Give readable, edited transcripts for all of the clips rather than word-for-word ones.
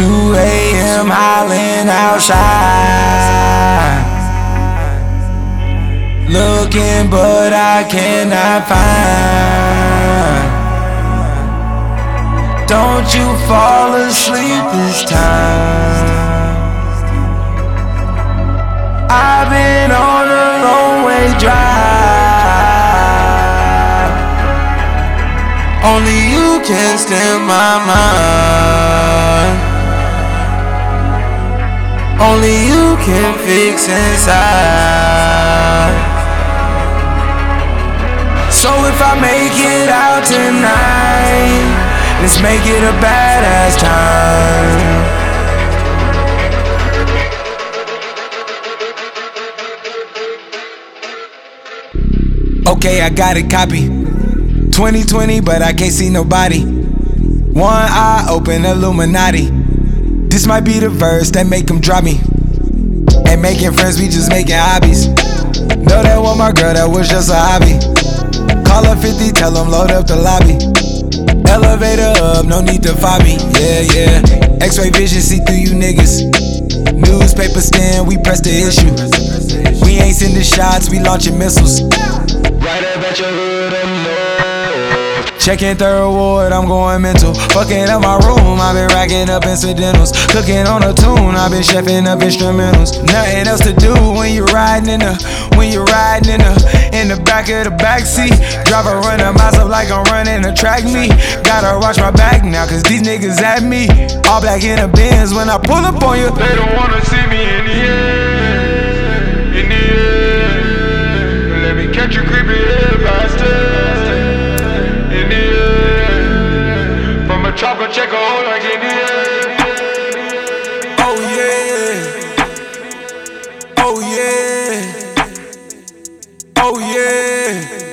2 a.m. howling outside, looking but I cannot find. Don't you fall asleep this time. I've been on a long way drive. Only you can stand my mind. Only you can fix inside. So if I make it out tonight, let's make it a badass time. Okay, I got it copy. 2020, but I can't see nobody. One eye open, Illuminati. This might be the verse that make them drop me. Ain't making friends, we just making hobbies. Know that was my girl, that was just a hobby. Call her 50, tell them load up the lobby. Elevator up, no need to fight me. Yeah, yeah. X-ray vision, see through you niggas. Newspaper stand, we press the issue. We ain't sending shots, we launching missiles. Right up at your hood, checking third ward, I'm going mental. Fucking up my room, I've been racking up incidentals. Cooking on a tune, I've been chefing up instrumentals. Nothing else to do when you're riding in the back of the backseat. Drive a runner myself like I'm running a track meet. Gotta watch my back now, cause these niggas at me. All black in the Benz when I pull up on you. They don't wanna see me in the air, in the air. Let me catch you creeping here bastard. In the air, from a chopper check a hole like in the air. Oh yeah, oh yeah, oh yeah.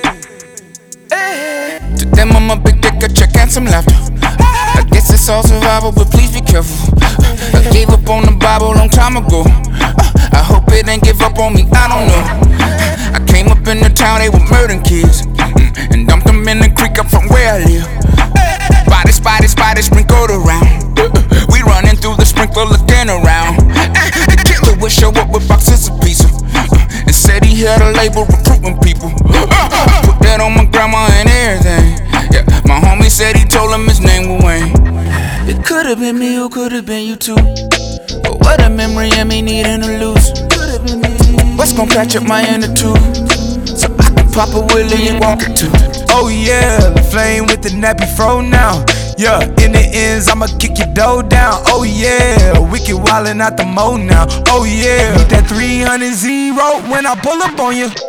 To them I'm a big dick, a check and some laughter. I guess it's all survival, but please be careful. I gave up on the Bible a long time ago. I hope it ain't give up on me, I don't know. I came up in the town, they were murdering kids, and dumped them in the creek up from where I live. Spotty, sprinkled around. We running through the sprinkler looking around. The killer would show up with boxes of pizza, and said he had a label recruiting people. Put that on my grandma and everything. Yeah, my homie said he told him his name was Wayne. It could've been me or could've been you too, but what a memory of me needing to lose. What's gon' patch up my inner tube, so I can pop a willy and walk it too. Oh yeah, the flame with the nappy fro now. Yeah, in the ends, I'ma kick your dough down. Oh yeah, wicked wildin' out the mo now. Oh yeah, beat that 300 0 when I pull up on you.